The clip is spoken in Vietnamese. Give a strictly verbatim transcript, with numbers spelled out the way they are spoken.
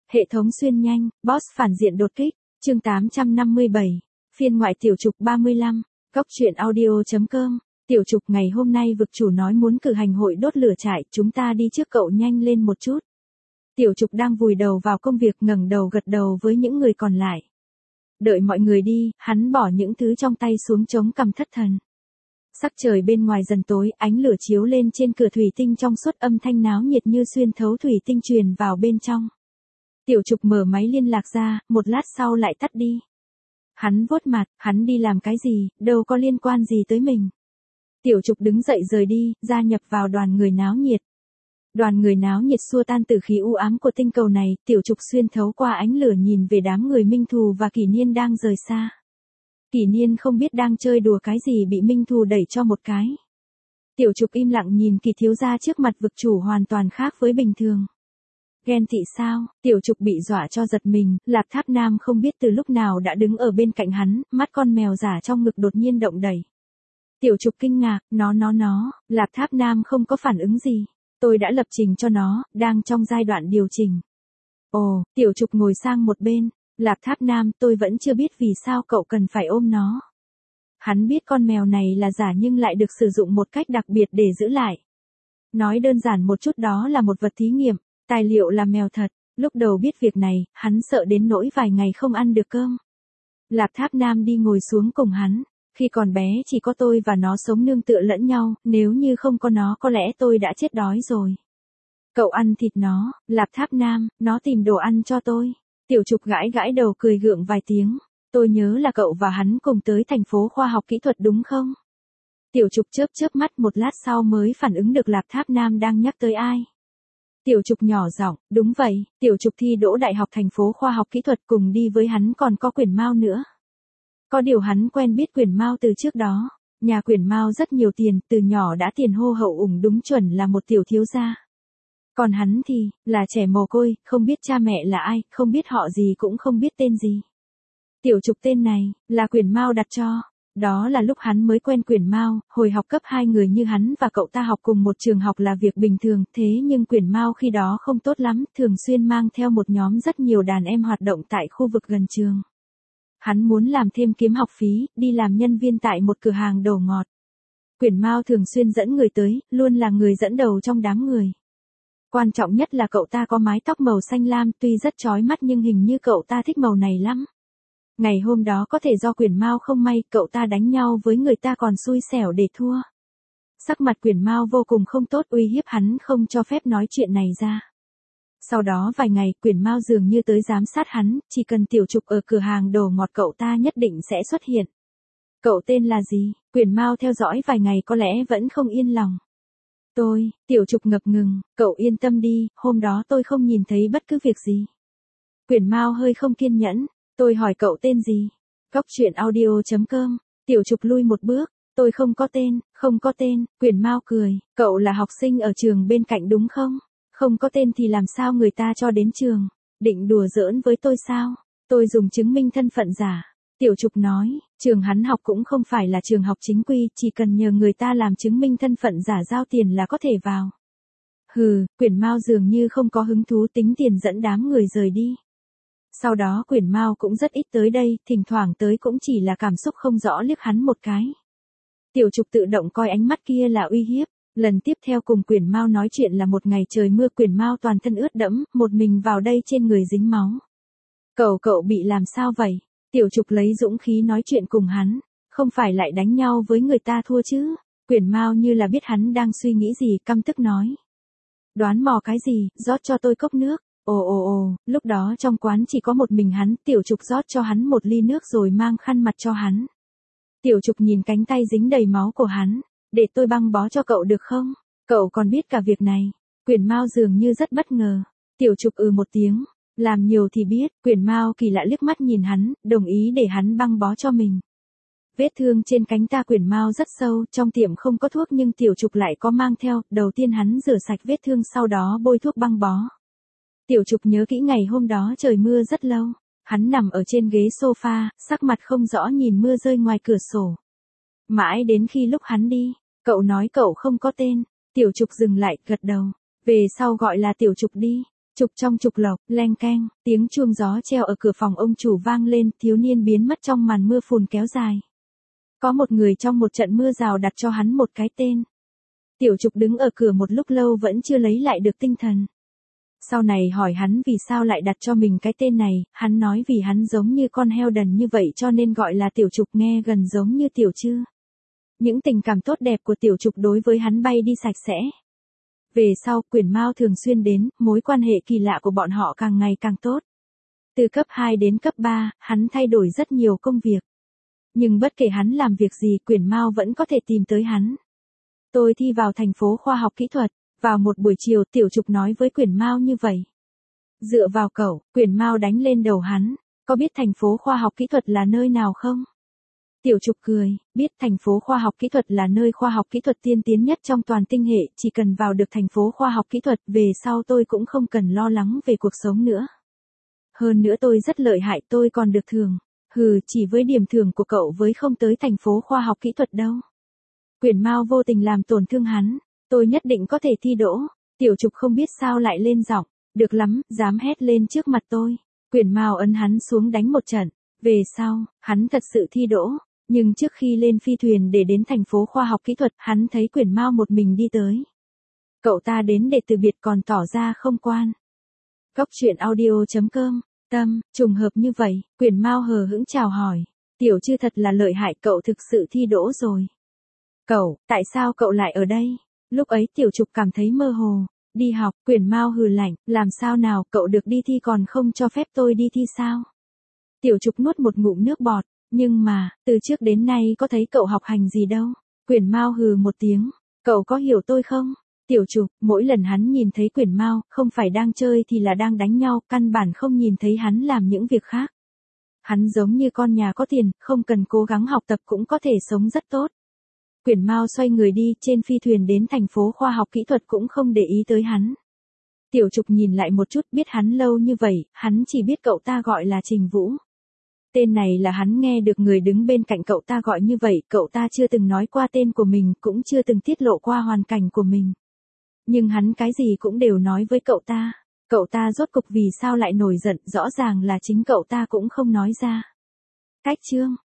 Hệ thống xuyên nhanh, boss phản diện đột kích, chương tám trăm năm mươi bảy, phiên ngoại tiểu trục ba mươi lăm, góc truyện audio.com, tiểu trục ngày hôm nay vực chủ nói muốn cử hành hội đốt lửa trại, chúng ta đi trước cậu nhanh lên một chút. Tiểu trục đang vùi đầu vào công việc ngẩng đầu gật đầu với những người còn lại. Đợi mọi người đi, hắn bỏ những thứ trong tay xuống chống cằm thất thần. Sắc trời bên ngoài dần tối, ánh lửa chiếu lên trên cửa thủy tinh trong suốt, âm thanh náo nhiệt như xuyên thấu thủy tinh truyền vào bên trong. Tiểu trục mở máy liên lạc ra, một lát sau lại tắt đi. Hắn vuốt mặt, hắn đi làm cái gì, đâu có liên quan gì tới mình. Tiểu trục đứng dậy rời đi, gia nhập vào đoàn người náo nhiệt. Đoàn người náo nhiệt xua tan tử khí u ám của tinh cầu này, tiểu trục xuyên thấu qua ánh lửa nhìn về đám người Minh Thù và Kỷ Niên đang rời xa. Kỷ Niên không biết đang chơi đùa cái gì bị Minh Thù đẩy cho một cái. Tiểu trục im lặng nhìn Kỳ thiếu gia trước mặt vực chủ hoàn toàn khác với bình thường. Ghen tị sao? Tiểu trục bị dọa cho giật mình, Lạp Tháp Nam không biết từ lúc nào đã đứng ở bên cạnh hắn, mắt con mèo giả trong ngực đột nhiên động đẩy. Tiểu trục kinh ngạc, nó nó nó, Lạp Tháp Nam không có phản ứng gì. Tôi đã lập trình cho nó, đang trong giai đoạn điều chỉnh. Ồ, tiểu trục ngồi sang một bên, Lạp Tháp Nam, tôi vẫn chưa biết vì sao cậu cần phải ôm nó. Hắn biết con mèo này là giả nhưng lại được sử dụng một cách đặc biệt để giữ lại. Nói đơn giản một chút, đó là một vật thí nghiệm, tài liệu là mèo thật. Lúc đầu biết việc này, hắn sợ đến nỗi vài ngày không ăn được cơm. Lạp Tháp Nam đi ngồi xuống cùng hắn. Khi còn bé chỉ có tôi và nó sống nương tựa lẫn nhau, nếu như không có nó có lẽ tôi đã chết đói rồi. Cậu ăn thịt nó, Lạp Tháp Nam, nó tìm đồ ăn cho tôi. Tiểu trục gãi gãi đầu cười gượng vài tiếng. Tôi nhớ là cậu và hắn cùng tới thành phố khoa học kỹ thuật đúng không? Tiểu trục chớp chớp mắt, một lát sau mới phản ứng được Lạp Tháp Nam đang nhắc tới ai. Tiểu trục nhỏ giọng, đúng vậy, tiểu trục thi đỗ đại học thành phố khoa học kỹ thuật, cùng đi với hắn còn có Quyển Mao nữa. Có điều hắn quen biết Quyển Mao từ trước đó, nhà Quyển Mao rất nhiều tiền, từ nhỏ đã tiền hô hậu ủng, đúng chuẩn là một tiểu thiếu gia. Còn hắn thì, là trẻ mồ côi, không biết cha mẹ là ai, không biết họ gì cũng không biết tên gì. Tiểu trục tên này, là Quyển Mao đặt cho. Đó là lúc hắn mới quen Quyển Mao, hồi học cấp hai người như hắn và cậu ta học cùng một trường học là việc bình thường, thế nhưng Quyển Mao khi đó không tốt lắm, thường xuyên mang theo một nhóm rất nhiều đàn em hoạt động tại khu vực gần trường. Hắn muốn làm thêm kiếm học phí, đi làm nhân viên tại một cửa hàng đồ ngọt. Quyển Mao thường xuyên dẫn người tới, luôn là người dẫn đầu trong đám người. Quan trọng nhất là cậu ta có mái tóc màu xanh lam, tuy rất chói mắt nhưng hình như cậu ta thích màu này lắm. Ngày hôm đó có thể do Quyển Mao không may, cậu ta đánh nhau với người ta còn xui xẻo để thua. Sắc mặt Quyển Mao vô cùng không tốt, uy hiếp hắn không cho phép nói chuyện này ra. Sau đó vài ngày, Quyển Mao dường như tới giám sát hắn, chỉ cần tiểu trục ở cửa hàng đồ ngọt cậu ta nhất định sẽ xuất hiện. Cậu tên là gì? Quyển Mao theo dõi vài ngày có lẽ vẫn không yên lòng. Tôi, tiểu trục ngập ngừng, cậu yên tâm đi, hôm đó tôi không nhìn thấy bất cứ việc gì. Quyển Mao hơi không kiên nhẫn, tôi hỏi cậu tên gì? Góc truyện audio.com, tiểu trục lui một bước, tôi không có tên, không có tên, Quyển Mao cười, cậu là học sinh ở trường bên cạnh đúng không? Không có tên thì làm sao người ta cho đến trường? Định đùa giỡn với tôi sao? Tôi dùng chứng minh thân phận giả. Tiểu trục nói, trường hắn học cũng không phải là trường học chính quy, chỉ cần nhờ người ta làm chứng minh thân phận giả giao tiền là có thể vào. Hừ, Quyển Mao dường như không có hứng thú, tính tiền dẫn đám người rời đi. Sau đó Quyển Mao cũng rất ít tới đây, thỉnh thoảng tới cũng chỉ là cảm xúc không rõ liếc hắn một cái. Tiểu trục tự động coi ánh mắt kia là uy hiếp. Lần tiếp theo cùng Quyển Mao nói chuyện là một ngày trời mưa, Quyển Mao toàn thân ướt đẫm, một mình vào đây trên người dính máu. Cậu cậu bị làm sao vậy? Tiểu trục lấy dũng khí nói chuyện cùng hắn, không phải lại đánh nhau với người ta thua chứ? Quyển Mao như là biết hắn đang suy nghĩ gì, căm tức nói. Đoán mò cái gì, rót cho tôi cốc nước. Ồ ồ ồ, lúc đó trong quán chỉ có một mình hắn, tiểu trục rót cho hắn một ly nước rồi mang khăn mặt cho hắn. Tiểu trục nhìn cánh tay dính đầy máu của hắn. Để tôi băng bó cho cậu được không? Cậu còn biết cả việc này. Quyển Mao dường như rất bất ngờ. Tiểu trục ừ một tiếng. Làm nhiều thì biết. Quyển Mao kỳ lạ liếc mắt nhìn hắn, đồng ý để hắn băng bó cho mình. Vết thương trên cánh ta Quyển Mao rất sâu, trong tiệm không có thuốc nhưng tiểu trục lại có mang theo. Đầu tiên hắn rửa sạch vết thương, sau đó bôi thuốc băng bó. Tiểu trục nhớ kỹ ngày hôm đó trời mưa rất lâu. Hắn nằm ở trên ghế sofa, sắc mặt không rõ nhìn mưa rơi ngoài cửa sổ. Mãi đến khi lúc hắn đi, cậu nói cậu không có tên, tiểu trục dừng lại, gật đầu. Về sau gọi là tiểu trục đi. Trục trong trục lộc, leng keng, tiếng chuông gió treo ở cửa phòng ông chủ vang lên, thiếu niên biến mất trong màn mưa phùn kéo dài. Có một người trong một trận mưa rào đặt cho hắn một cái tên. Tiểu Trục đứng ở cửa một lúc lâu vẫn chưa lấy lại được tinh thần. Sau này hỏi hắn vì sao lại đặt cho mình cái tên này, hắn nói vì hắn giống như con heo đần như vậy cho nên gọi là Tiểu Trục, nghe gần giống như Tiểu Trư. Những tình cảm tốt đẹp của Tiểu Trục đối với hắn bay đi sạch sẽ. Về sau, Quyển Mao thường xuyên đến, mối quan hệ kỳ lạ của bọn họ càng ngày càng tốt. Từ cấp hai đến cấp ba, hắn thay đổi rất nhiều công việc. Nhưng bất kể hắn làm việc gì, Quyển Mao vẫn có thể tìm tới hắn. Tôi thi vào thành phố khoa học kỹ thuật, vào một buổi chiều Tiểu Trục nói với Quyển Mao như vậy. Dựa vào cậu, Quyển Mao đánh lên đầu hắn, có biết thành phố khoa học kỹ thuật là nơi nào không? Tiểu Trục cười, biết thành phố khoa học kỹ thuật là nơi khoa học kỹ thuật tiên tiến nhất trong toàn tinh hệ, chỉ cần vào được thành phố khoa học kỹ thuật, về sau tôi cũng không cần lo lắng về cuộc sống nữa. Hơn nữa tôi rất lợi hại, tôi còn được thưởng. Hừ, chỉ với điểm thưởng của cậu với không tới thành phố khoa học kỹ thuật đâu. Quyển Mao vô tình làm tổn thương hắn, tôi nhất định có thể thi đỗ. Tiểu Trục không biết sao lại lên giọng, được lắm, dám hét lên trước mặt tôi. Quyển Mao ấn hắn xuống đánh một trận, về sau, hắn thật sự thi đỗ. Nhưng trước khi lên phi thuyền để đến thành phố khoa học kỹ thuật, hắn thấy Quyển Mao một mình đi tới. Cậu ta đến để từ biệt còn tỏ ra không quan. Cóc truyện audio chấm com, Tâm, trùng hợp như vậy, Quyển Mao hờ hững chào hỏi. Tiểu Trư thật là lợi hại, cậu thực sự thi đỗ rồi. Cậu, tại sao cậu lại ở đây? Lúc ấy Tiểu Trục cảm thấy mơ hồ. Đi học, Quyển Mao hừ lạnh, làm sao nào, cậu được đi thi còn không cho phép tôi đi thi sao? Tiểu Trục nuốt một ngụm nước bọt. Nhưng mà, từ trước đến nay có thấy cậu học hành gì đâu. Quyển Mao hừ một tiếng. Cậu có hiểu tôi không? Tiểu Trục, mỗi lần hắn nhìn thấy Quyển Mao, không phải đang chơi thì là đang đánh nhau, căn bản không nhìn thấy hắn làm những việc khác. Hắn giống như con nhà có tiền, không cần cố gắng học tập cũng có thể sống rất tốt. Quyển Mao xoay người đi, trên phi thuyền đến thành phố khoa học kỹ thuật cũng không để ý tới hắn. Tiểu Trục nhìn lại một chút, biết hắn lâu như vậy, hắn chỉ biết cậu ta gọi là Trình Vũ. Tên này là hắn nghe được người đứng bên cạnh cậu ta gọi như vậy, cậu ta chưa từng nói qua tên của mình, cũng chưa từng tiết lộ qua hoàn cảnh của mình. Nhưng hắn cái gì cũng đều nói với cậu ta. Cậu ta rốt cục vì sao lại nổi giận, rõ ràng là chính cậu ta cũng không nói ra. Cách chương